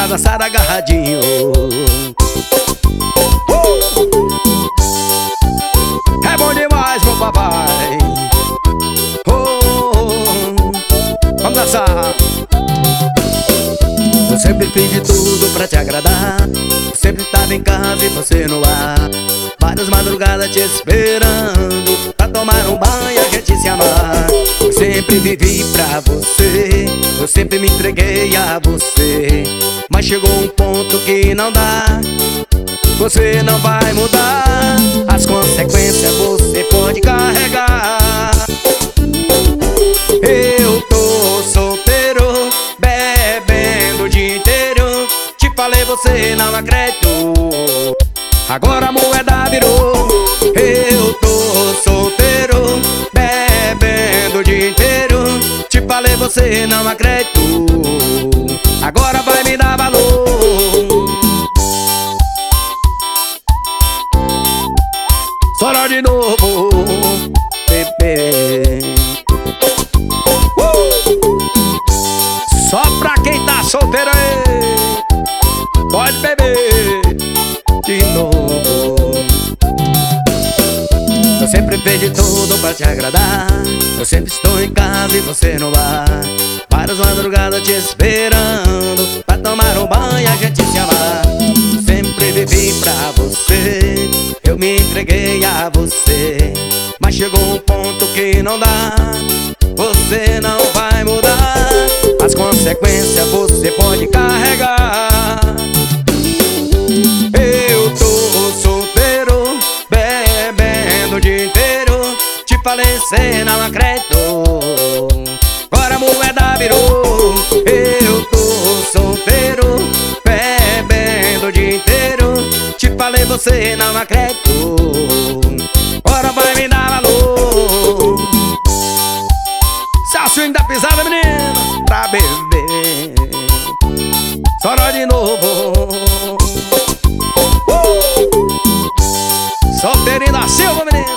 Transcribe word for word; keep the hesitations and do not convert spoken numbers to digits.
dançar agarradinho. uh! É bom demais, meu papai. oh, Vamos dançar. Eu sempre fiz de tudo pra te agradar. Eu sempre tava em casa e você no ar. Várias madrugadas te esperando pra tomar um banho e a gente se amar. Eu sempre vivi pra você, eu sempre me entreguei a você. Mas chegou um ponto que não dá, você não vai mudar. As consequências você pode carregar. Eu tô solteiro, bebendo o dia inteiro. Te falei, você não acreditou. Agora a moeda virou. Eu tô solteiro, bebendo o dia inteiro. Te falei, você não acreditou. Agora vai me dar valor. Só de novo, bebê. uh! Só pra quem tá solteiro aí, pode beber de novo. Eu sempre fiz de tudo pra te agradar. Eu sempre estou em casa e você no bar. Várias madrugadas te esperando pra tomar um banho e a gente se amar. Sempre vivi pra você, eu me entreguei a você. Mas chegou um ponto que não dá, você não vai mudar. As consequências você pode carregar. Eu tô solteiro, bebendo o dia inteiro. Te falei, cê não acreditou. Agora a moeda virou. Eu tô solteiro, bebendo o dia inteiro. Te falei, você não acreditou. Agora vai me dar valor. Salsinho da pisada, menina, pra beber. Só nós de novo. uh! Solteirinho da Silva, menino.